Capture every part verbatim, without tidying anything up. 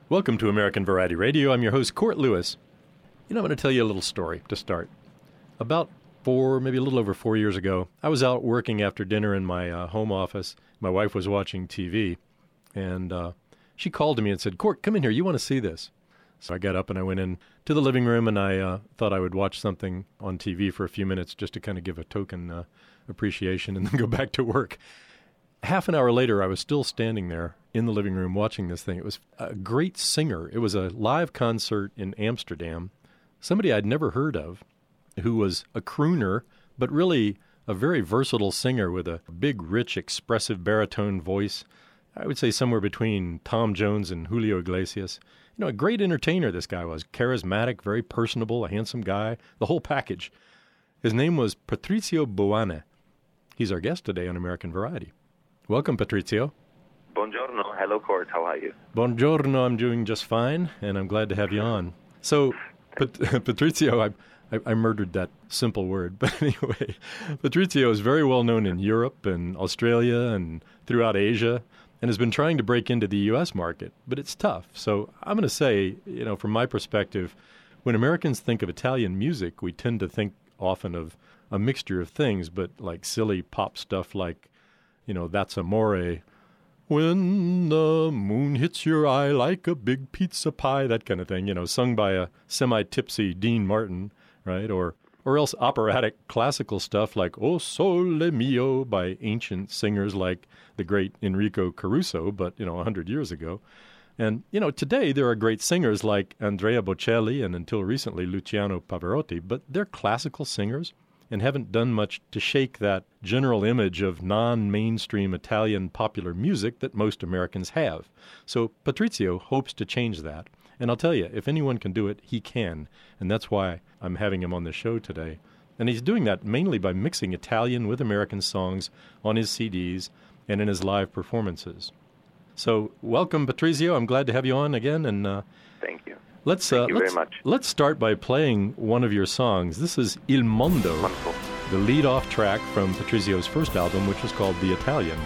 Welcome to American Variety Radio. I'm your host, Court Lewis. You know, I'm going to tell you a little story to start. About four, maybe a little over four years ago, I was out working after dinner in my uh, home office. My wife was watching T V, and uh, she called to me and said, Court, come in here. You want to see this? So I got up and I went in to the living room, and I uh, thought I would watch something on T V for a few minutes just to kind of give a token uh, appreciation and then go back to work. Half an hour later, I was still standing there in the living room watching this thing. It was a great singer. It was a live concert in Amsterdam. Somebody I'd never heard of, who was a crooner, but really a very versatile singer with a big, rich, expressive baritone voice. I would say somewhere between Tom Jones and Julio Iglesias. You know, a great entertainer this guy was. Charismatic, very personable, a handsome guy, the whole package. His name was Patrizio Buono. He's our guest today on American Variety. Welcome, Patrizio. Buongiorno. Hello, Court. How are you? Buongiorno. I'm doing just fine, and I'm glad to have you on. So, Pat- Patrizio, I, I, I murdered that simple word. But anyway, Patrizio is very well known in Europe and Australia and throughout Asia, and has been trying to break into the U S market, but it's tough. So I'm going to say, you know, from my perspective, when Americans think of Italian music, we tend to think often of a mixture of things, but like silly pop stuff like, you know, That's Amore, When the Moon Hits Your Eye Like a Big Pizza Pie, that kind of thing, you know, sung by a semi-tipsy Dean Martin, right? Or or else operatic classical stuff like O Sole Mio by ancient singers like the great Enrico Caruso, but, you know, one hundred years ago. And, you know, today there are great singers like Andrea Bocelli and until recently Luciano Pavarotti, but they're classical singers and haven't done much to shake that general image of non-mainstream Italian popular music that most Americans have. So Patrizio hopes to change that. And I'll tell you, if anyone can do it, he can. And that's why I'm having him on the show today. And he's doing that mainly by mixing Italian with American songs on his C Ds and in his live performances. So welcome, Patrizio. I'm glad to have you on again. And uh, Thank you. Let's, Thank uh, you let's, very much. Let's start by playing one of your songs. This is Il Mondo, Wonderful. the lead-off track from Patrizio's first album, which was called The Italian.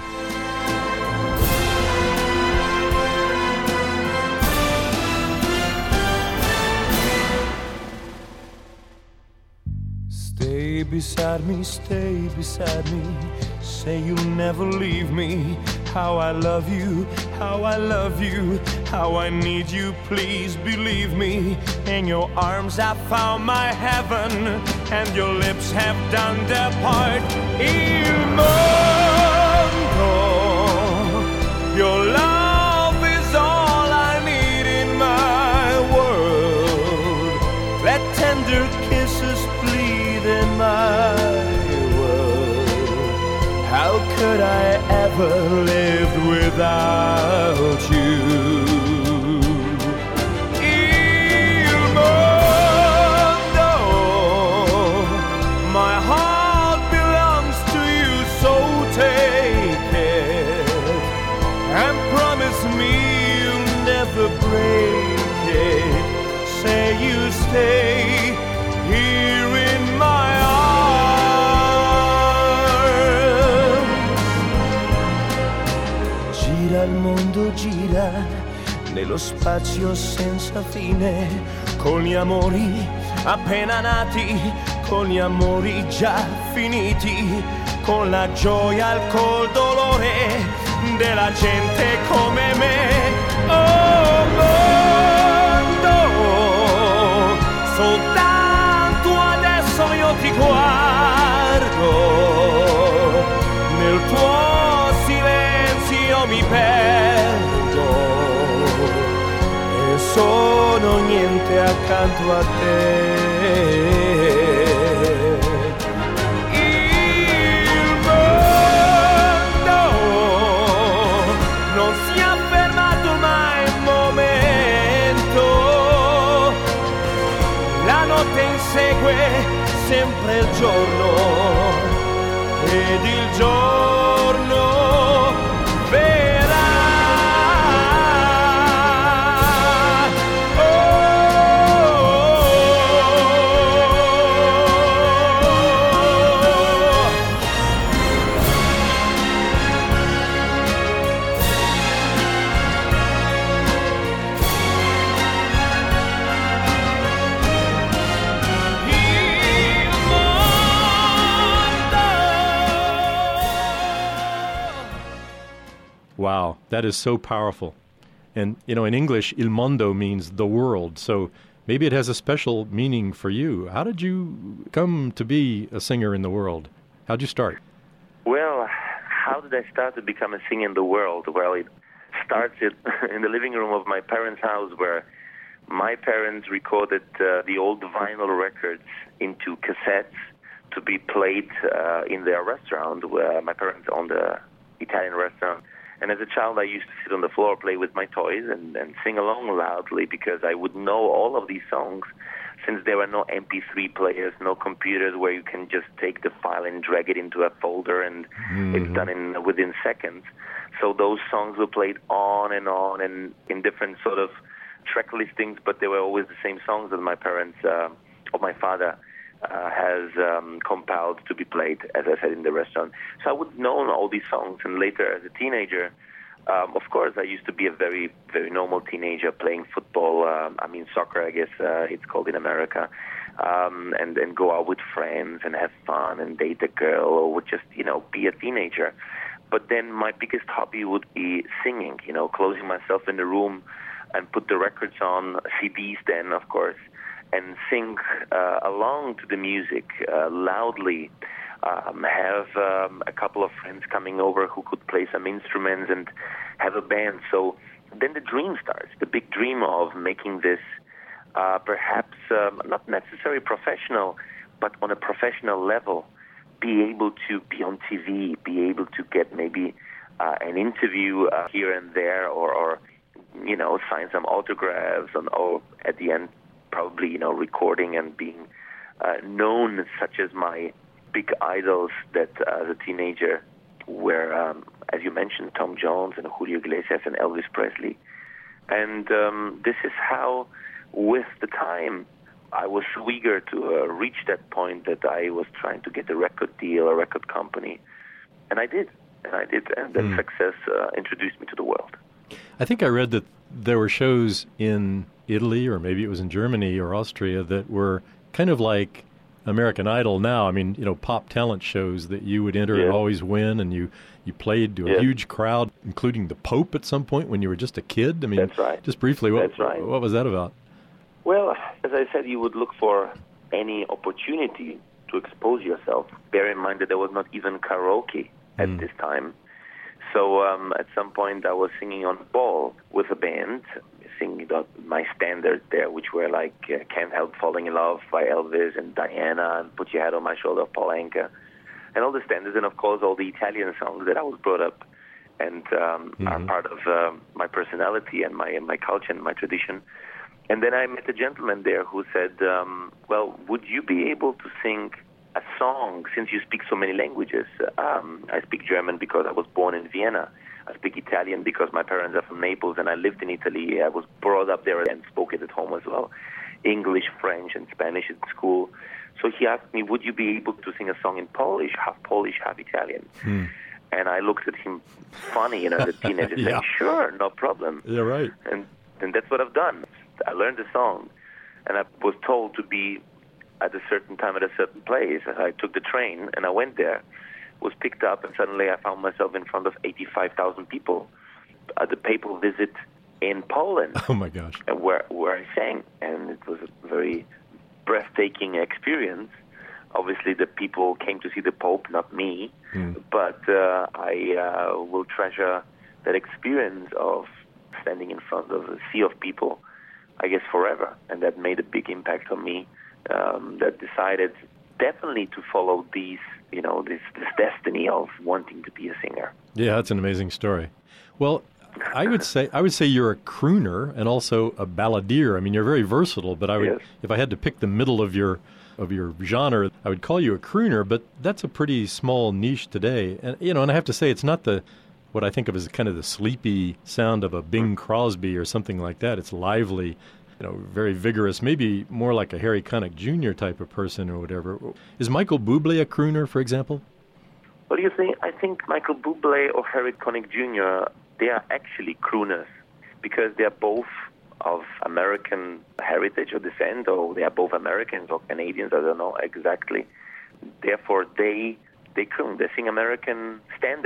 Stay beside me, stay beside me. Say you'll never leave me. How I love you, how I love you, how I need you, please believe me. In your arms I found my heaven, and your lips have done their part. Il mondo, your love is all I need in my world. Let tender kisses plead in my how could I ever live without you? Il mondo, my heart belongs to you, so take it and promise me you'll never break it. Say you stay here in my arms. Gira il mondo, gira nello spazio senza fine, con gli amori appena nati, con gli amori già finiti, con la gioia e col dolore della gente come me. Oh mondo, soltanto adesso io ti guardo, nel tuo silenzio mi perdo e sono niente accanto a te. Il mondo non si è fermato mai un momento, la notte insegue sempre il giorno ed il giorno verrà. Wow, that is so powerful. And, you know, in English, il mondo means the world. So maybe it has a special meaning for you. How did you come to be a singer in the world? How'd you start? Well, how did I start to become a singer in the world? Well, it started in the living room of my parents' house, where my parents recorded uh, the old vinyl records into cassettes to be played uh, in their restaurant, where my parents owned an Italian restaurant. And as a child, I used to sit on the floor, play with my toys, and, and sing along loudly, because I would know all of these songs, since there were no M P three players, no computers where you can just take the file and drag it into a folder, and mm-hmm. it's done in within seconds. So those songs were played on and on, and in different sort of track listings, but they were always the same songs that my parents, uh, or my father, uh, has um, compiled to be played, as I said, in the restaurant. So I would know all these songs, and later as a teenager, um, of course, I used to be a very, very normal teenager playing football, um, I mean soccer, I guess uh, it's called in America, um, and, and go out with friends and have fun and date a girl, or would just, you know, be a teenager. But then my biggest hobby would be singing, you know, closing myself in the room and put the records on, C Ds then, of course, and sing uh, along to the music uh, loudly, um, have um, a couple of friends coming over who could play some instruments and have a band. So then the dream starts, the big dream of making this uh, perhaps um, not necessarily professional, but on a professional level, be able to be on T V, be able to get maybe uh, an interview uh, here and there, or, or you know, sign some autographs, and or at the end, probably, you know, recording and being uh, known, such as my big idols that uh, as a teenager were, um, as you mentioned, Tom Jones and Julio Iglesias and Elvis Presley. And um, this is how, with the time, I was so eager to uh, reach that point that I was trying to get a record deal, a record company. And I did. And I did. And that mm. success uh, introduced me to the world. I think I read that there were shows in Italy, or maybe it was in Germany or Austria, that were kind of like American Idol now. I mean, you know, pop talent shows that you would enter yeah. and always win, and you, you played to a yeah. huge crowd, including the Pope at some point when you were just a kid. I mean, That's right. Just briefly, what, That's right. what was that about? Well, as I said, you would look for any opportunity to expose yourself. Bear in mind that there was not even karaoke at mm. this time. So um, at some point I was singing on a ball with a band, singing the, my standards there, which were like uh, Can't Help Falling in Love by Elvis, and Diana, and Put Your Head on My Shoulder of Paul Anka, and all the standards, and of course all the Italian songs that I was brought up and um, mm-hmm. are part of uh, my personality and my, my culture and my tradition. And then I met a gentleman there who said, um, well, would you be able to sing a song, since you speak so many languages? Um, I speak German because I was born in Vienna. I speak Italian because my parents are from Naples and I lived in Italy. I was brought up there and spoke it at home as well. English, French, and Spanish at school. So he asked me, would you be able to sing a song in Polish, half Polish, half Italian? Hmm. And I looked at him funny, you know, as a teenager, yeah. saying, sure, no problem. Yeah, right. And, and that's what I've done. I learned the song, and I was told to be at a certain time at a certain place. I took the train, and I went there, was picked up, and suddenly I found myself in front of eighty-five thousand people at the papal visit in Poland. Oh, my gosh. Where, where I sang, and it was a very breathtaking experience. Obviously, the people came to see the Pope, not me, mm. but uh, I uh, will treasure that experience of standing in front of a sea of people, I guess, forever. And that made a big impact on me, um, that decided definitely to follow these, you know, this, this destiny of wanting to be a singer. Yeah, that's an amazing story. Well, I would say I would say you're a crooner and also a balladeer. I mean, you're very versatile, but I would, yes. if I had to pick the middle of your of your genre, I would call you a crooner, but that's a pretty small niche today. And you know, and I have to say it's not the what I think of as kind of the sleepy sound of a Bing Crosby or something like that. It's lively, you know, very vigorous, maybe more like a Harry Connick Junior type of person or whatever. Is Michael Bublé a crooner, for example? What do you think? I think Michael Bublé or Harry Connick Junior, they are actually crooners because they are both of American heritage or descent, or they are both Americans or Canadians, I don't know exactly. Therefore, they they croon, they sing American standards.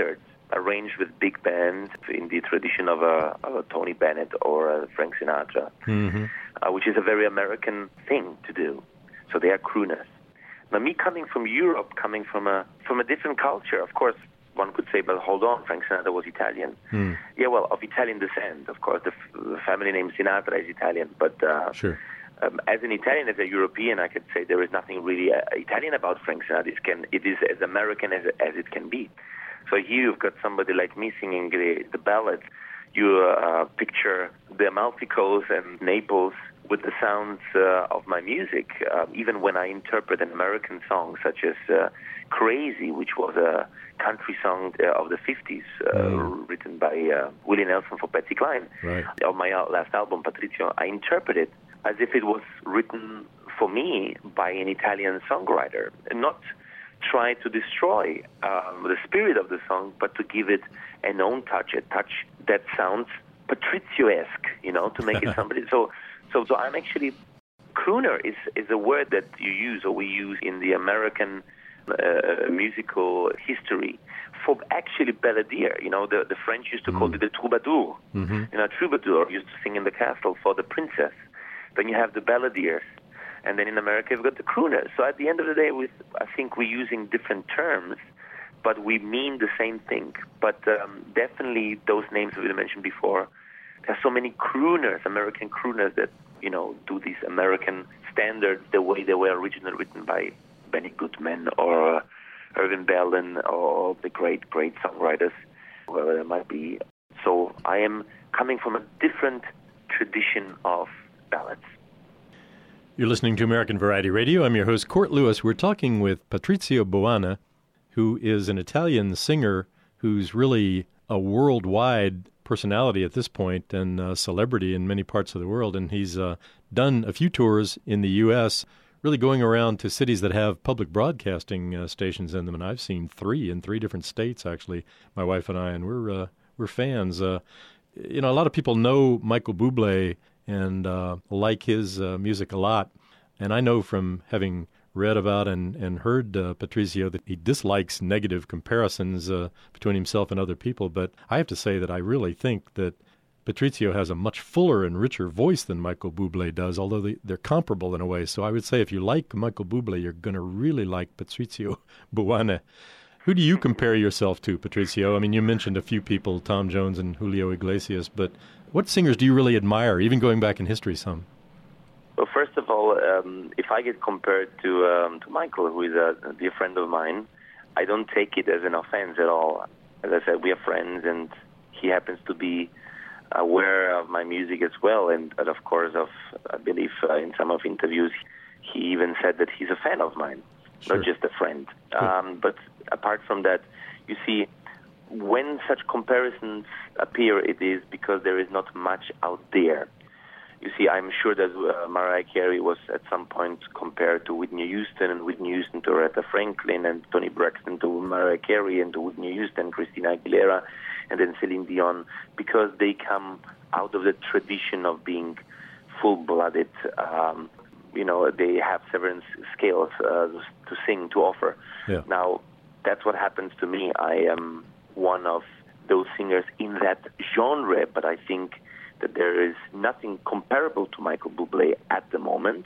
arranged with big bands in the tradition of a, of a Tony Bennett or a Frank Sinatra, mm-hmm. uh, which is a very American thing to do. So they are crooners. Now, me coming from Europe, coming from a from a different culture, of course, one could say, but hold on, Frank Sinatra was Italian. Mm. Yeah, well, of Italian descent, of course. The, f- the family name Sinatra is Italian. But uh, sure. um, as an Italian, as a European, I could say there is nothing really uh, Italian about Frank Sinatra. It, can, it is as American as, as it can be. So here you've got somebody like me singing the, the ballads. You uh, picture the Amalfi Coast and Naples with the sounds uh, of my music. Uh, even when I interpret an American song, such as uh, Crazy, which was a country song uh, of the fifties, uh, mm. written by uh, Willie Nelson for Patsy Cline. Right. On my last album, Patrizio, I interpret it as if it was written for me by an Italian songwriter, and not try to destroy um, the spirit of the song, but to give it an own touch, a touch that sounds Patrizio-esque, you know, to make it somebody. So, so, so I'm actually, crooner is, is a word that you use, or we use in the American uh, musical history for actually balladeer. You know, the, the French used to mm. call it the troubadour. Mm-hmm. You know, troubadour used to sing in the castle for the princess. Then you have the balladeers. And then in America, we've got the crooners. So at the end of the day, we, I think we're using different terms, but we mean the same thing. But um, definitely those names we mentioned before, there's so many crooners, American crooners, that, you know, do these American standards the way they were originally written by Benny Goodman or uh, Irving Berlin or the great, great songwriters, whoever there might be. So I am coming from a different tradition of ballads. You're listening to American Variety Radio. I'm your host, Court Lewis. We're talking with Patrizio Buana, who is an Italian singer who's really a worldwide personality at this point and a celebrity in many parts of the world. And he's uh, done a few tours in the U S, really going around to cities that have public broadcasting uh, stations in them. And I've seen three in three different states, actually, my wife and I, and we're uh, we're fans. Uh, you know, a lot of people know Michael Bublé and uh, like his uh, music a lot. And I know from having read about and, and heard uh, Patrizio that he dislikes negative comparisons uh, between himself and other people. But I have to say that I really think that Patrizio has a much fuller and richer voice than Michael Bublé does, although they, they're comparable in a way. So I would say if you like Michael Bublé, you're going to really like Patrizio Buana. Who do you compare yourself to, Patrizio? I mean, you mentioned a few people, Tom Jones and Julio Iglesias, but what singers do you really admire, even going back in history some? Well, first of all, um, if I get compared to um, to Michael, who is a dear friend of mine, I don't take it as an offense at all. As I said, we are friends, and he happens to be aware of my music as well. And, and of course, of I believe uh, in some of interviews, he even said that he's a fan of mine, sure. Not just a friend. Cool. Um, but apart from that, you see, when such comparisons appear, it is because there is not much out there. You see, I'm sure that uh, Mariah Carey was at some point compared to Whitney Houston, and Whitney Houston to Aretha Franklin, and Toni Braxton to Mariah Carey, and to Whitney Houston, Christina Aguilera, and then Celine Dion, because they come out of the tradition of being full-blooded. Um, you know, they have several scales uh, to sing, to offer. Yeah. Now, that's what happens to me. I am one of those singers in that genre, but I think that there is nothing comparable to Michael Bublé at the moment.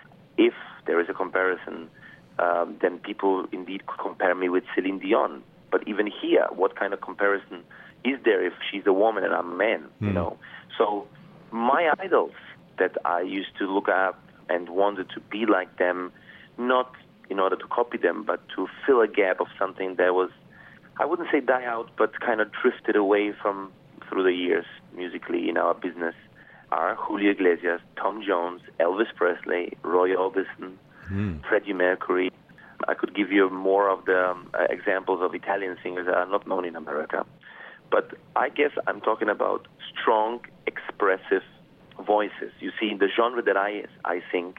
If there is a comparison, um, then people indeed compare me with Celine Dion. But even here, what kind of comparison is there if she's a woman and I'm a man? Mm. You know. So my idols that I used to look up and wanted to be like them, not in order to copy them, but to fill a gap of something that was, I wouldn't say die out, but kind of drifted away from through the years musically in our business, are Julio Iglesias, Tom Jones, Elvis Presley, Roy Orbison, mm. Freddie Mercury. I could give you more of the um, uh, examples of Italian singers that are not known in America. But I guess I'm talking about strong, expressive voices. You see, in the genre that I, I sing,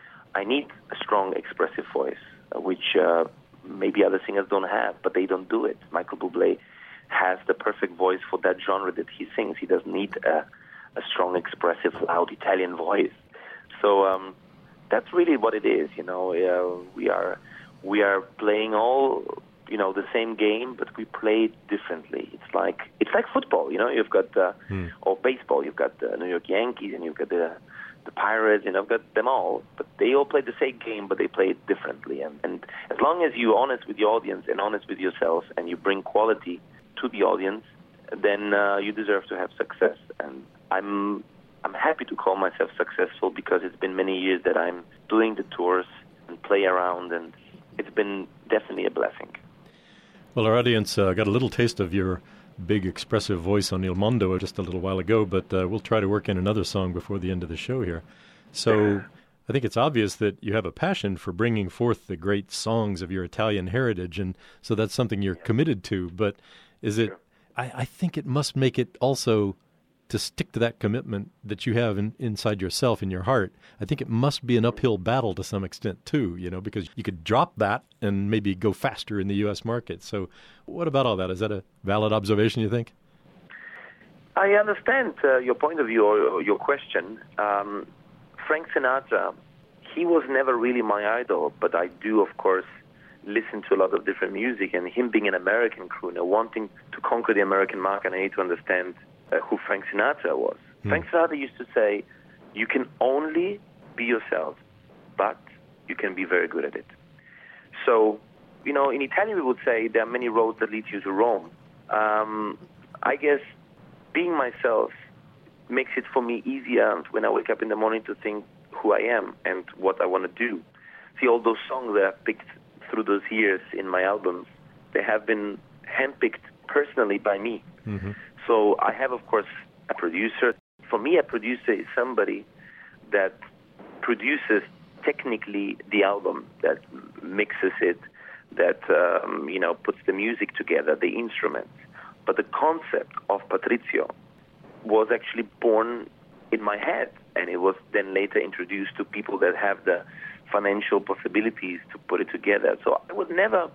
I need a strong, expressive voice, uh, which uh, maybe other singers don't have, but they don't do it. Michael Bublé has the perfect voice for that genre that he sings. He doesn't need a, a strong, expressive, loud Italian voice. So um, that's really what it is. You know, uh, we are we are playing all you know, the same game, but we play it differently. It's like it's like football, you know. You've got uh, hmm. or baseball. You've got the New York Yankees, and you've got the the Pirates, and I've got them all. But they all play the same game, but they play it differently. And and as long as you're honest with your audience and honest with yourself, and you bring quality to the audience, then uh, you deserve to have success. And I'm I'm happy to call myself successful because it's been many years that I'm doing the tours and play around, and it's been definitely a blessing. Well, our audience uh, got a little taste of your big, expressive voice on Il Mondo just a little while ago, but uh, we'll try to work in another song before the end of the show here. So I think it's obvious that you have a passion for bringing forth the great songs of your Italian heritage, and so that's something you're committed to. But is it? I, I think it must make it also to stick to that commitment that you have in, inside yourself, in your heart. I think it must be an uphill battle to some extent, too, you know, because you could drop that and maybe go faster in the U S market. So what about all that? Is that a valid observation, you think? I understand uh, your point of view or your question. Um, Frank Sinatra, he was never really my idol, but I do, of course, listen to a lot of different music, and him being an American crooner, wanting to conquer the American market, I need to understand Uh, who Frank Sinatra was. Hmm. Frank Sinatra used to say, you can only be yourself, but you can be very good at it. So, you know, in Italian we would say there are many roads that lead you to Rome. Um, I guess being myself makes it for me easier when I wake up in the morning to think who I am and what I want to do. See, all those songs that I've picked through those years in my albums, they have been handpicked personally by me. Mm-hmm. So I have, of course, a producer. For me, a producer is somebody that produces technically the album, that mixes it, that, um, you know, puts the music together, the instruments. But the concept of Patrizio was actually born in my head, and it was then later introduced to people that have the financial possibilities to put it together. So I would never,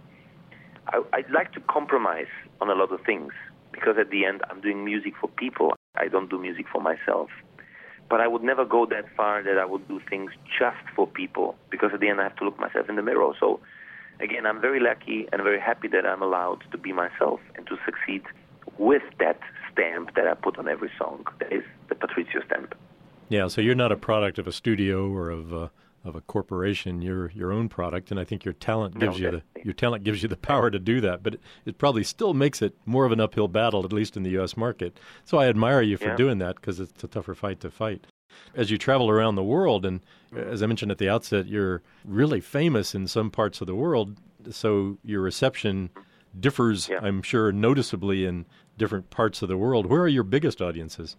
I, I'd like to compromise on a lot of things, because at the end, I'm doing music for people. I don't do music for myself. But I would never go that far that I would do things just for people, because at the end, I have to look myself in the mirror. So, again, I'm very lucky and very happy that I'm allowed to be myself and to succeed with that stamp that I put on every song. That is the Patrizio stamp. Yeah, so you're not a product of a studio or of a, of a corporation. You're your own product, and I think your talent gives no, you the your talent gives you the power to do that. But it, it probably still makes it more of an uphill battle, at least in the U S market. So I admire you for yeah. doing that, because it's a tougher fight to fight. As you travel around the world, and as I mentioned at the outset, you're really famous in some parts of the world, so your reception differs, yeah. I'm sure, noticeably in different parts of the world. Where are your biggest audiences?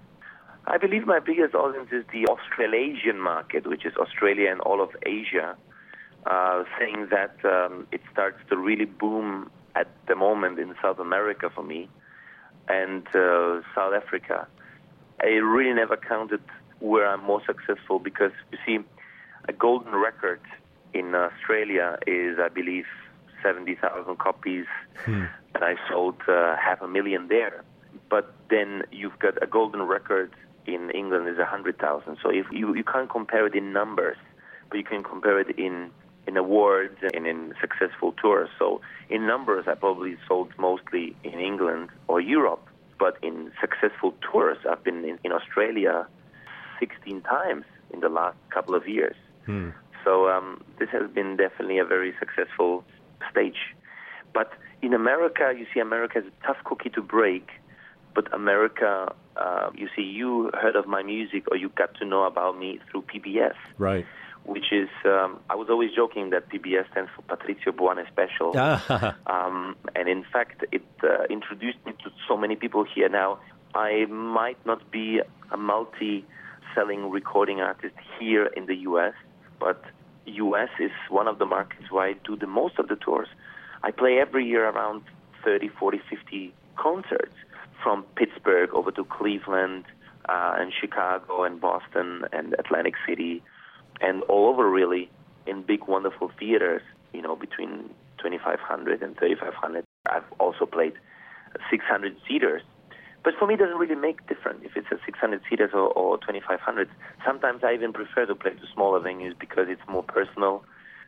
I believe my biggest audience is the Australasian market, which is Australia and all of Asia, uh, saying that um, it starts to really boom at the moment in South America for me, and uh, South Africa. I really never counted where I'm more successful, because, you see, a golden record in Australia is, I believe, seventy thousand copies, hmm. and I sold uh, half a million there. But then you've got a golden record in England is one hundred thousand. So if you, you can't compare it in numbers, but you can compare it in, in awards and in successful tours. So in numbers, I probably sold mostly in England or Europe. But in successful tours, I've been in, in Australia sixteen times in the last couple of years. Hmm. So um, this has been definitely a very successful stage. But in America, you see, America is a tough cookie to break. But America, uh, you see, you heard of my music, or you got to know about me through P B S. Right. Which is, um, I was always joking that P B S stands for Patrizio Buone Special. um, and in fact, it uh, introduced me to so many people here now. I might not be a multi-selling recording artist here in the U S, but U S is one of the markets where I do the most of the tours. I play every year around thirty, forty, fifty concerts, from Pittsburgh over to Cleveland uh, and Chicago and Boston and Atlantic City, and all over, really, in big, wonderful theaters, you know, between twenty-five hundred and thirty-five hundred. I've also played six hundred seaters. But for me, it doesn't really make a difference if it's a six hundred seaters or, or twenty-five hundred. Sometimes I even prefer to play to smaller venues because it's more personal.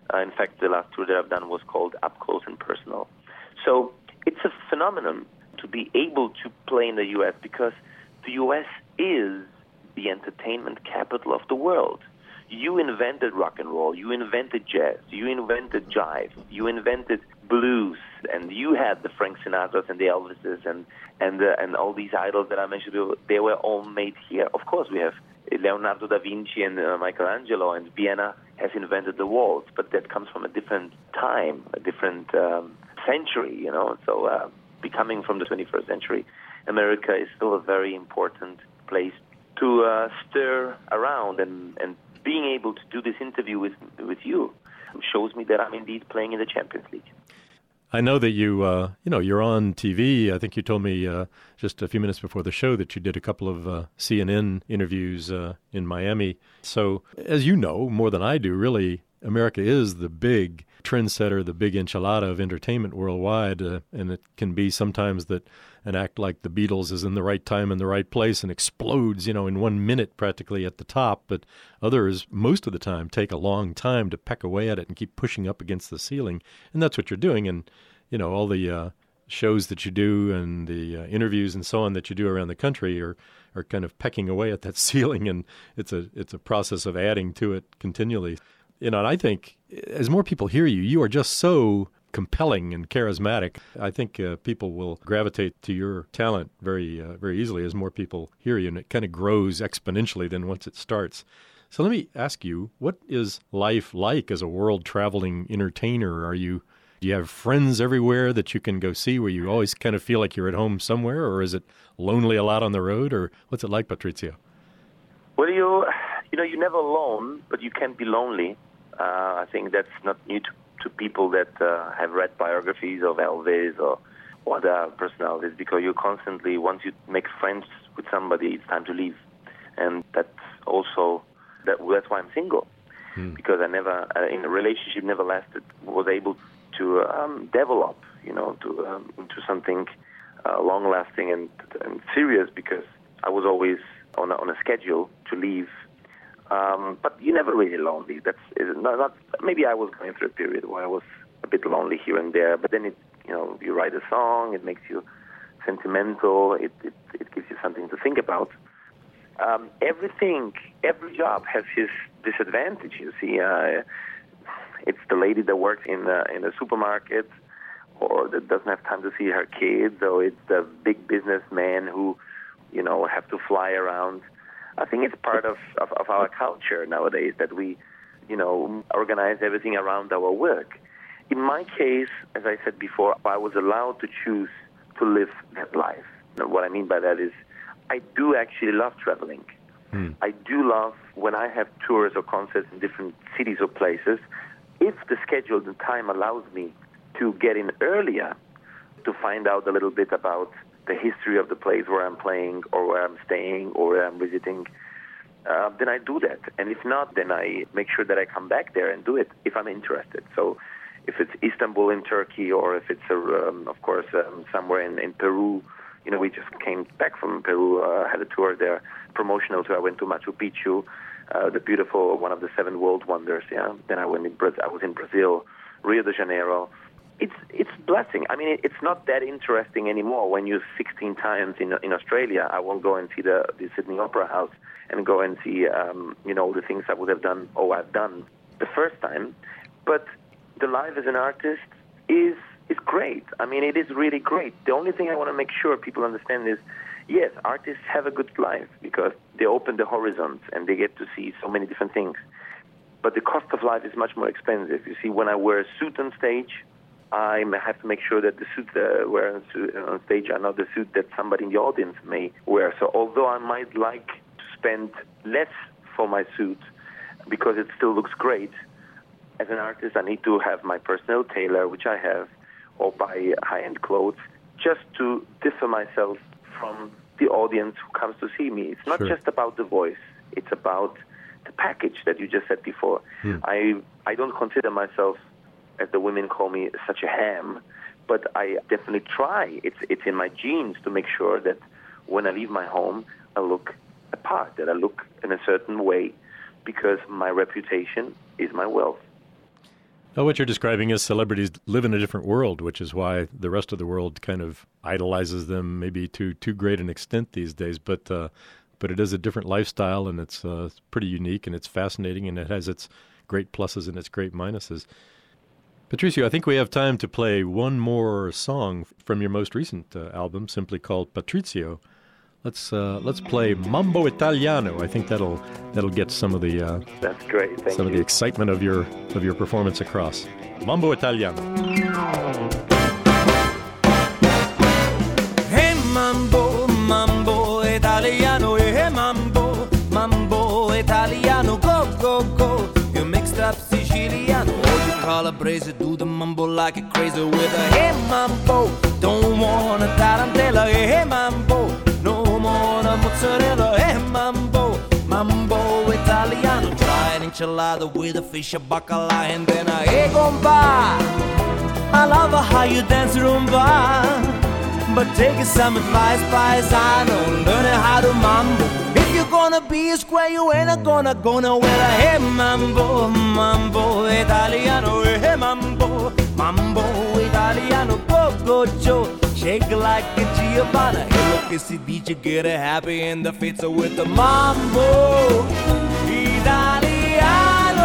Uh, in fact, the last tour that I've done was called Up Close and Personal. So it's a phenomenon to be able to play in the U S because the U S is the entertainment capital of the world. You invented rock and roll, you invented jazz, you invented jive, you invented blues, and you had the Frank Sinatras and the Elvises and and uh, and all these idols that I mentioned. They were all made here. Of course, we have Leonardo da Vinci and uh, Michelangelo, and Vienna has invented the waltz, but that comes from a different time, a different um, century, you know. So uh, becoming from the twenty-first century, America is still a very important place to uh, stir around, and, and being able to do this interview with with you shows me that I'm indeed playing in the Champions League. I know that you, uh, you know, you're on T V. I think you told me uh, just a few minutes before the show that you did a couple of uh, C N N interviews uh, in Miami. So, as you know, more than I do, really, America is the big trendsetter, the big enchilada of entertainment worldwide, uh, and it can be sometimes that an act like the Beatles is in the right time and the right place and explodes, you know, in one minute practically at the top, but others, most of the time, take a long time to peck away at it and keep pushing up against the ceiling, and that's what you're doing. And, you know, all the uh, shows that you do and the uh, interviews and so on that you do around the country are are kind of pecking away at that ceiling, and it's a it's a process of adding to it continually. You know, and I think as more people hear you, you are just so compelling and charismatic. I think uh, people will gravitate to your talent very, uh, very easily as more people hear you, and it kind of grows exponentially then once it starts. So let me ask you, what is life like as a world-traveling entertainer? Are you, do you have friends everywhere that you can go see where you always kind of feel like you're at home somewhere, or is it lonely a lot on the road, or what's it like, Patrizio? Well, you, you know, you're never alone, but you can be lonely. Uh, I think that's not new to, to people that uh, have read biographies of Elvis or, or other personalities, because you constantly, once you make friends with somebody, it's time to leave. And that's also, that, that's why I'm single, hmm. because I never, uh, in a relationship never lasted, was able to um, develop, you know, to um, into something uh, long-lasting and, and serious, because I was always on a, on a schedule to leave. Um, but you're never really lonely. That's not, not. Maybe I was going through a period where I was a bit lonely here and there. But then it, you know, you write a song. It makes you sentimental. It it, it gives you something to think about. Um, everything, every job has his disadvantage. You see, uh, it's the lady that works in the, in a supermarket, or that doesn't have time to see her kids, or it's the big businessman who, you know, have to fly around. I think it's part of, of, of our culture nowadays that we, you know, organize everything around our work. In my case, as I said before, I was allowed to choose to live that life. And what I mean by that is I do actually love traveling. Hmm. I do love when I have tours or concerts in different cities or places. If the schedule, the time allows me to get in earlier to find out a little bit about the history of the place where I'm playing or where I'm staying or where I'm visiting, uh, then I do that. And if not, then I make sure that I come back there and do it if I'm interested. So if it's Istanbul in Turkey, or if it's, a, um, of course, um, somewhere in, in Peru. You know, we just came back from Peru, uh, had a tour there, promotional tour. I went to Machu Picchu, uh, the beautiful, one of the seven world wonders, yeah. Then I went in Brazil, I was in Brazil, Rio de Janeiro. It's it's blessing. I mean, it, it's not that interesting anymore. When you're sixteen times in in Australia, I won't go and see the, the Sydney Opera House and go and see, um, you know, the things I would have done, or I've done the first time. But the life as an artist is is great. I mean, it is really great. The only thing I want to make sure people understand is, yes, artists have a good life because they open the horizons and they get to see so many different things. But the cost of life is much more expensive. You see, when I wear a suit on stage, I have to make sure that the suits that I wear on stage are not the suit that somebody in the audience may wear. So although I might like to spend less for my suit because it still looks great, as an artist I need to have my personal tailor, which I have, or buy high-end clothes, just to differ myself from the audience who comes to see me. It's not sure. just about the voice. It's about the package that you just said before. Hmm. I I don't consider myself, as the women call me, such a ham, but I definitely try. It's it's in my genes to make sure that when I leave my home, I look apart, that I look in a certain way, because my reputation is my wealth. Oh, what you're describing is celebrities live in a different world, which is why the rest of the world kind of idolizes them, maybe to too great an extent these days. But uh, but it is a different lifestyle, and it's uh, pretty unique, and it's fascinating, and it has its great pluses and its great minuses. Patricio, I think we have time to play one more song from your most recent uh, album, simply called Patrizio. Let's uh, let's play Mambo Italiano. I think that'll that'll get some of the uh, that's great. Thank some you. of the excitement of your of your performance across. Mambo Italiano. Hey mambo, mambo Italiano, hey mambo, mambo Italiano, go go go. You mixed up Siciliano, or you calabrese, do the mambo like a crazy with a hey mambo. Don't wanna tarantella, hey mambo. No more mozzarella, eh, mambo, mambo Italiano. Try an enchilada with a fish, a bacala, and then a hey gomba. I love how you dance rumba, but take some advice, paisano. Learn how to mambo. If you're gonna be a square, you ain't gonna go nowhere. Hey mambo, mambo Italiano, hey mambo, mambo Italiano. Go go Joe. Shake like a Giovanna. Hey, look, si dice get happy in the face with the mambo Italiano.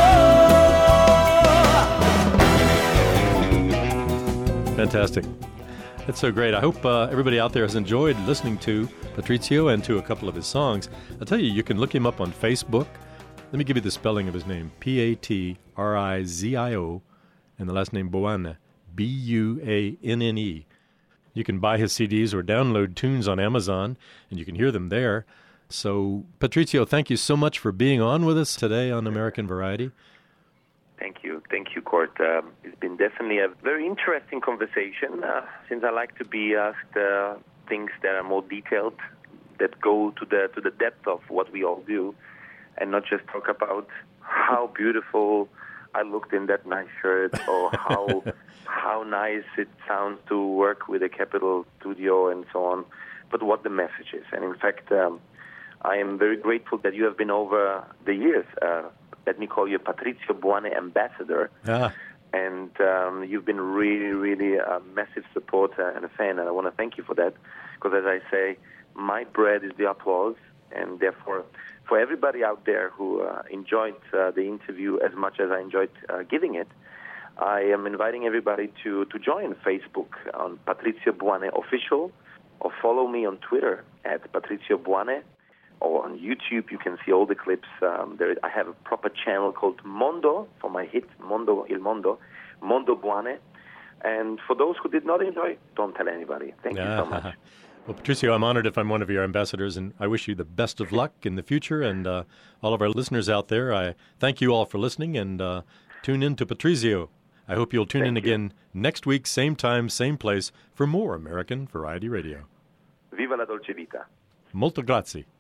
Fantastic. That's so great. I hope uh, everybody out there has enjoyed listening to Patrizio and to a couple of his songs. I'll tell you, you can look him up on Facebook. Let me give you the spelling of his name. P A T R I Z I O, and the last name Buanne, B U A N N E. You can buy his C Ds or download tunes on Amazon, and you can hear them there. So, Patrizio, thank you so much for being on with us today on American Variety. Thank you. Thank you, Court. Um, it's been definitely a very interesting conversation, uh, since I like to be asked uh, things that are more detailed, that go to the to the depth of what we all do, and not just talk about how beautiful I looked in that nice shirt, or how how nice it sounds to work with a Capitol studio and so on, but what the message is. And in fact, um, I am very grateful that you have been over the years, uh, let me call you Patrizio Buanne ambassador, Ah. and um, you've been really, really a massive supporter and a fan, and I want to thank you for that, because as I say, my bread is the applause, and therefore, for everybody out there who uh, enjoyed uh, the interview as much as I enjoyed uh, giving it, I am inviting everybody to, to join Facebook on Patrizio Buanne Official, or follow me on Twitter at Patrizio Buanne, or on YouTube. You can see all the clips. Um, there, I have a proper channel called Mondo for my hit, Mondo Il Mondo, Mondo Buanne. And for those who did not enjoy, don't tell anybody. Thank you so much. Well, Patricio, I'm honored if I'm one of your ambassadors, and I wish you the best of luck in the future. And uh, all of our listeners out there, I thank you all for listening, and uh, tune in to Patrizio. I hope you'll tune Thank in you. again next week, same time, same place, for more American Variety Radio. Viva la dolce vita. Molto grazie.